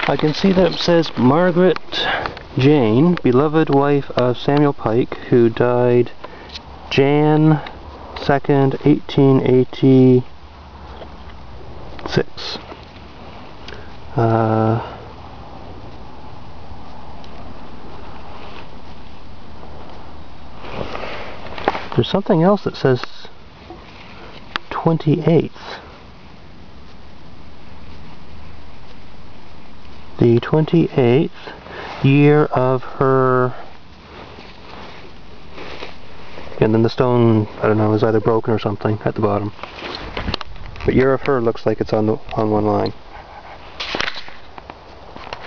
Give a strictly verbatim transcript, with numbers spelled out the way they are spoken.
I can see that it says Margaret Jane, beloved wife of Samuel Pike, who died January second, eighteen eighty-six. Uh, there's something else that says twenty-eighth. The twenty-eighth year of her, and then the stone, I don't know, is either broken or something at the bottom. But year of her looks like it's on the on one line.